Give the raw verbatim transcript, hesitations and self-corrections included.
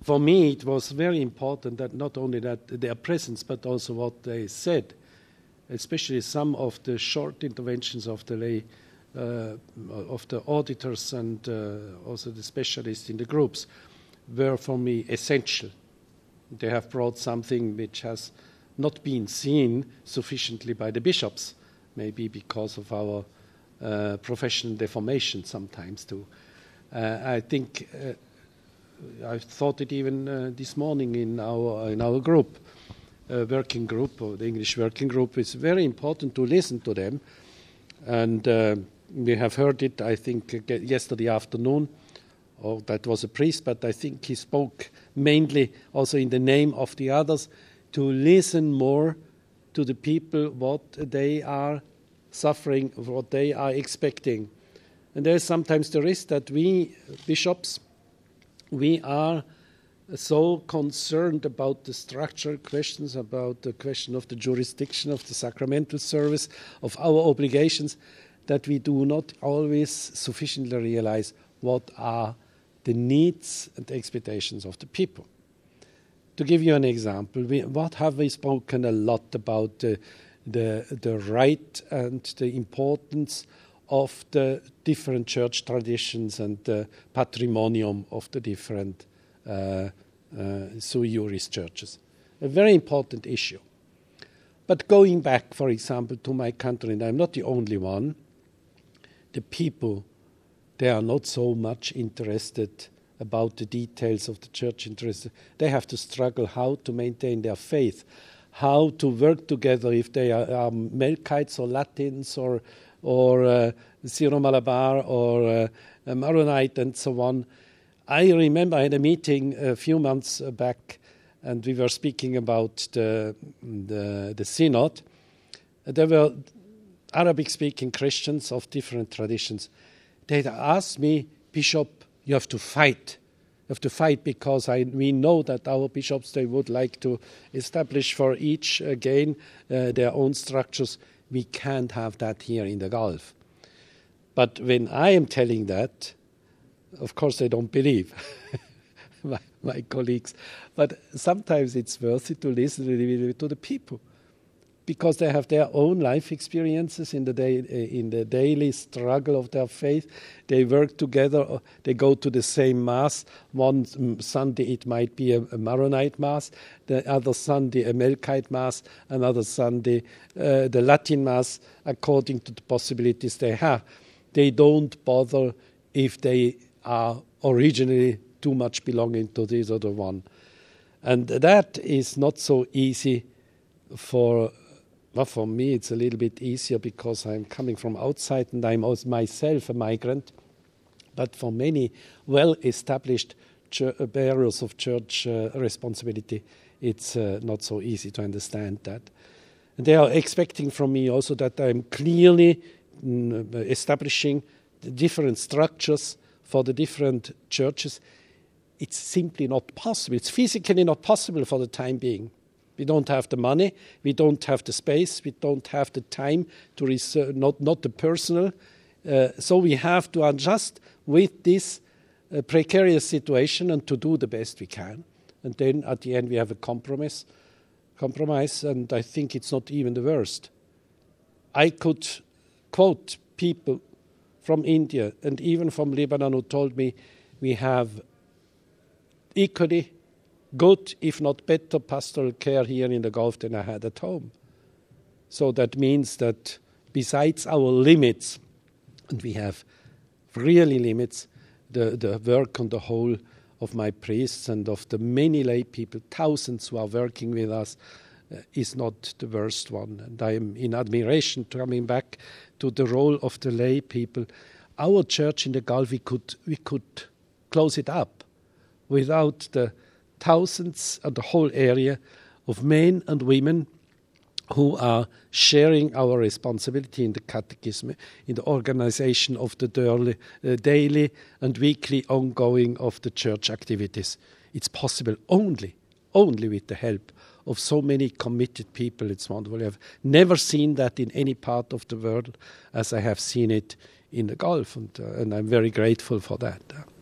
for me, it was very important that not only that their presence, but also what they said, especially some of the short interventions of the lay, uh, of the auditors and uh, also the specialists in the groups, were for me essential. They have brought something which has not been seen sufficiently by the bishops, maybe because of our uh, professional deformation sometimes too. Uh, I think uh, I thought it even uh, this morning in our in our group, uh, working group, or the English working group. It's very important to listen to them, and uh, we have heard it, I think, uh, yesterday afternoon. Or that was a priest, but I think he spoke mainly also in the name of the others, to listen more to the people, what they are suffering, what they are expecting. And there is sometimes the risk that we bishops, we are so concerned about the structural questions, about the question of the jurisdiction of the sacramental service, of our obligations, that we do not always sufficiently realize what are the needs and the expectations of the people. To give you an example, we, what have we spoken a lot about the, the, the right and the importance of the different church traditions and the patrimonium of the different uh, uh, sui juris churches. A very important issue. But going back, for example, to my country, and I'm not the only one, the people, they are not so much interested about the details of the church interest. They have to struggle how to maintain their faith, how to work together if they are um, Melkites or Latins or or uh, Syro-Malabar or uh, Maronite and so on. I remember I had a meeting a few months back, and we were speaking about the the, the synod. There were Arabic-speaking Christians of different traditions. They asked me, Bishop, you have to fight. You have to fight because I, we know that our bishops, they would like to establish for each again uh, their own structures. We can't have that here in the Gulf. But when I am telling that, of course they don't believe, my, my colleagues. But sometimes it's worth it to listen to the people, because they have their own life experiences in the day, in the daily struggle of their faith. They work together. They go to the same mass. One Sunday it might be a, a Maronite mass, the other Sunday a Melkite mass, another Sunday uh, the Latin mass, according to the possibilities they have. They don't bother if they are originally too much belonging to this or the one. And that is not so easy for Well, for me, it's a little bit easier because I'm coming from outside and I'm also myself a migrant. But for many well-established bearers of church uh, responsibility, it's uh, not so easy to understand that. And they are expecting from me also that I'm clearly mm, establishing the different structures for the different churches. It's simply not possible. It's physically not possible for the time being. We don't have the money, we don't have the space, we don't have the time to research, not, not the personal. Uh, so we have to adjust with this uh, precarious situation and to do the best we can. And then at the end we have a compromise, compromise, and I think it's not even the worst. I could quote people from India and even from Lebanon who told me we have equally good, if not better, pastoral care here in the Gulf than I had at home. So that means that besides our limits, and we have really limits, the, the work on the whole of my priests and of the many lay people, thousands who are working with us, uh, is not the worst one. And I am in admiration, coming back to the role of the lay people. Our church in the Gulf, we could, we could close it up without the thousands of the whole area of men and women who are sharing our responsibility in the catechism, in the organization of the daily, uh, daily and weekly ongoing of the church activities. It's possible only, only with the help of so many committed people. It's wonderful. I've never seen that in any part of the world as I have seen it in the Gulf, and, uh, and I'm very grateful for that.